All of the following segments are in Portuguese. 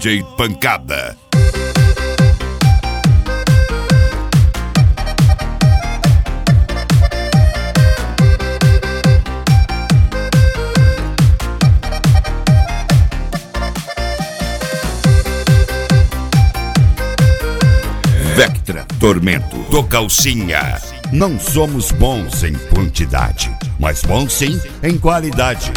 DJ Pancada. Vectra, Tormento, do Calcinha. Não somos bons em quantidade, mas bons sim em qualidade.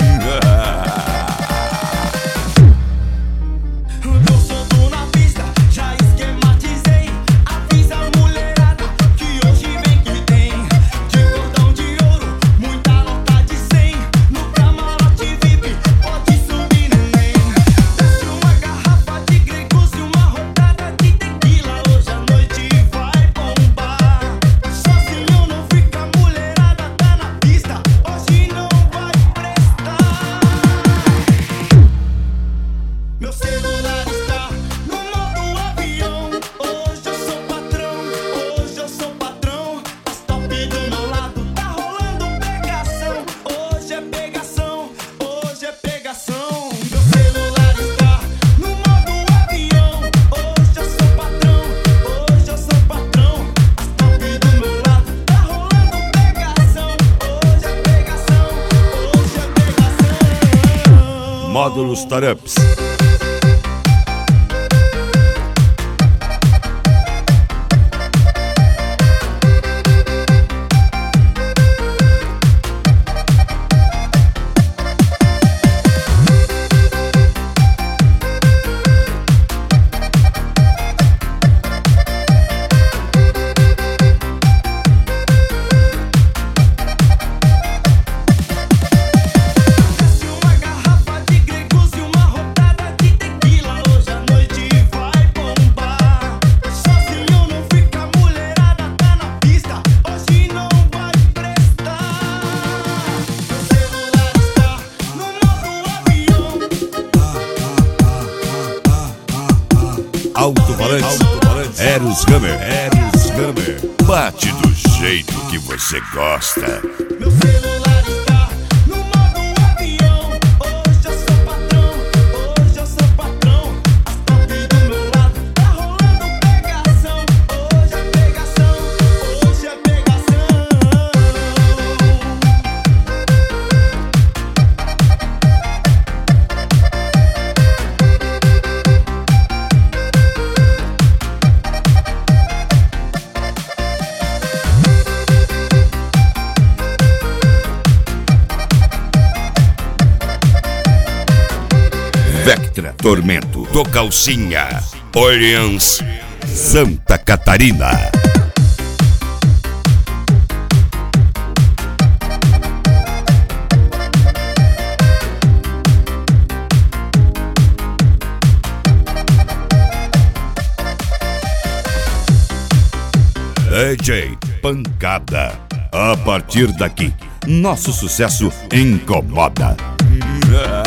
Módulos Tarups. Alto-falante, Eros Hammer. Bate do jeito que você gosta. Meu celular está no modo avião. Hoje eu sou patrão, hoje eu sou patrão. As top do meu lado, tá rolando pegação. Hoje é pegação, hoje é pegação. Vectra, Tormento, do Calcinha. Orleans, Santa Catarina. DJ Pancada. A partir daqui, nosso sucesso incomoda.